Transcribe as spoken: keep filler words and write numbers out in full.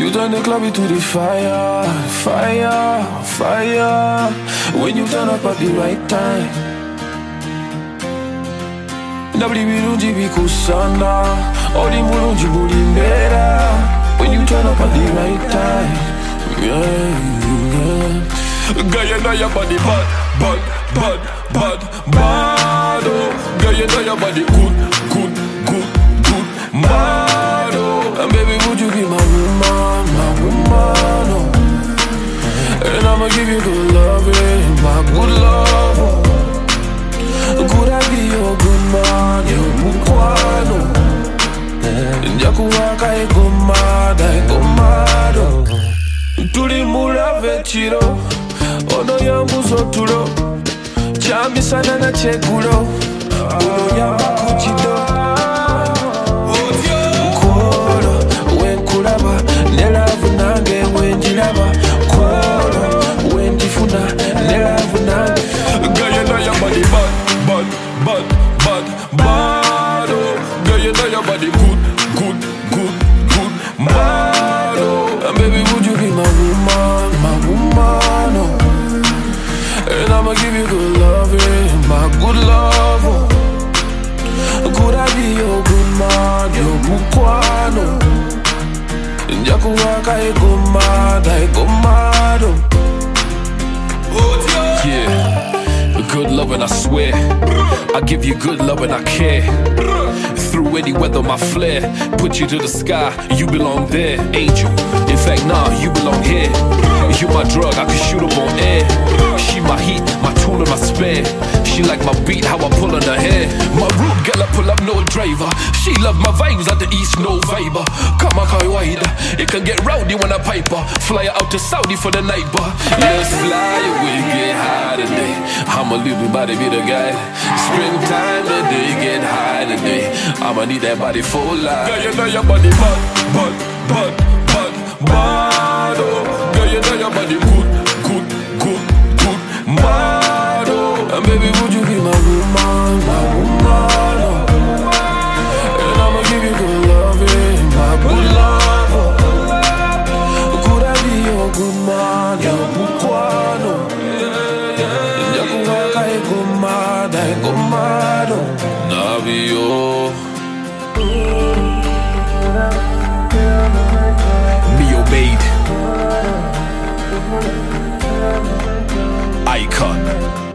You turn the club into the fire, fire, fire. When you turn up at the right time. Nabli birungi bikusana, odi mulungi buli mbera. When you turn up at the right time, yeah, yeah. Girl, you know your body bad, bad, bad, bad, bad. Oh, girl, you know your body good, good, good, good, bad. Oh, and baby, would you be my woman, my woman? Oh, and I'ma give you good loving, my good love. Oh, could I be your good man, your mukwano? Njakuwaka egomada, egomado. Tuli mulave chiro, ono yambuzo tulo. Chamisana na chekulo, uno yamba kuchido. Kolo, wenkulaba, nelavu nange wenjilaba. Kolo, wendifuna, nelavu nange. Girl, you know your body bad, bad, bad, bad, bad. Oh, girl, you know your body good, good, good, good, bad. Oh, and baby, would you be my woman, my woman? Oh, and I'ma give you good loving, my good love. Oh, could I be your good man, your mukwano? Njakuwaka egomada, egomado. Yeah, good loving, I swear. I give you good loving, I care. Through any weather, my flair. Put you to the sky, you belong there. Angel, in fact, nah, you belong here. You my drug, I can shoot up on air. She my heat, my tool and my spare. She like my beat, how I pull on her hair. My rude girl, I pull up, no driver. She love my vibes at the east, no viber. Come on, kawaida. It can get rowdy when I pipe her. Fly her out to Saudi for the night bar. Let's fly away, get high today. I'ma leave my body be the guy. Spend time today, get high today. I'ma need that body for life. Girl, you know your body bad, bad, bad, bad, bad. Oh, girl, you know your body good, good, good, good, bad. Oh, and baby, would you be my woman, my woman? Oh, and I'ma give you good loving, my good love. Oh, could I be your good man, your mukwano? Njakuwaka egomada, egomado. Navio. Me obeyed. Icon.